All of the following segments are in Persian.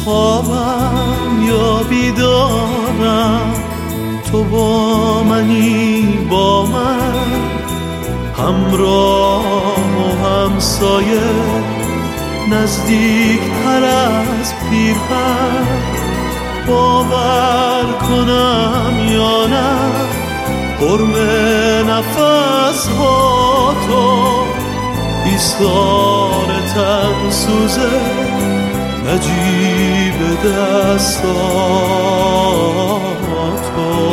خوابم یا بیدارم، تو با منی با من، همراه و همسایه، نزدیک تر از پیرهن. باور کنم یا نه حرم نفس ها تو، ایثار تن سوزه نجیب دستا تو.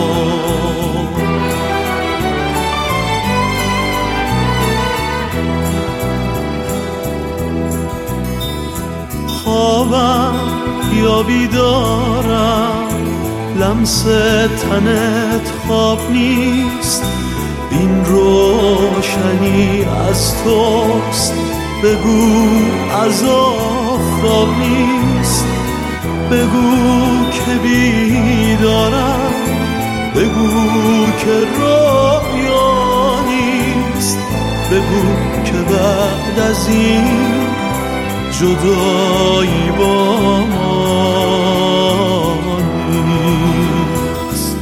خوابم یا بیدارم، لمس تنت خواب نیست، این روشنی از توست، بگو از آفتاب نیست، بگو که بیدارم، بگو که رویا نیست، بگو که بعد از این جدایی با ما نیست.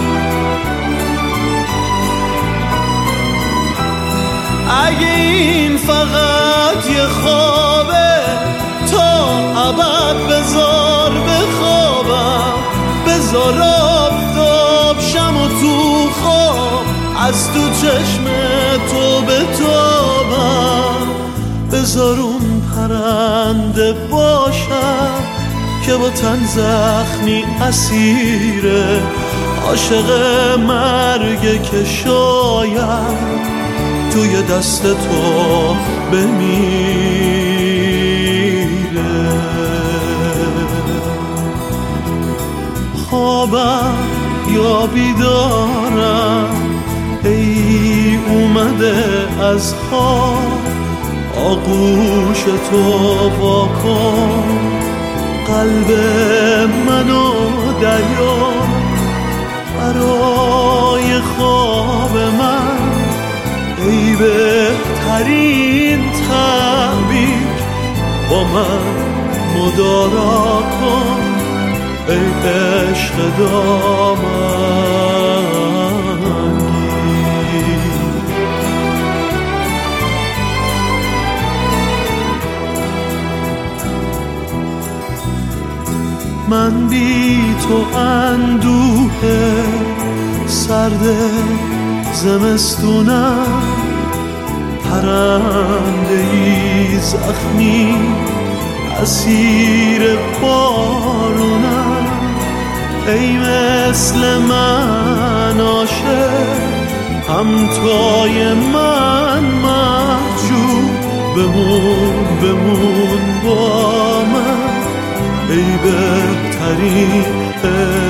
اگه این فقط یه خوابه، تا ابد بذار بخوابم، بذار آفتاب شم و تو خواب از تو چشم تو بتابم، بذار اون پرنده باشم که با تن زخمی اسیره، عاشق مرگه که شاید توی دست تو بمیره. خوابم یا بیدارم، ای اومده از خواب، آغوش تو واکن قلب منو دریا، برای خواب من ای بهترین تعبیر، با من مدارا کن ای عشق دامنگیر. من بی تو اندوه سرد زمستونم، پرنده‌ای زخمی اسیر بارونم، ای مثل من عاشق همتای من محجوب، بمون با من ای بهترین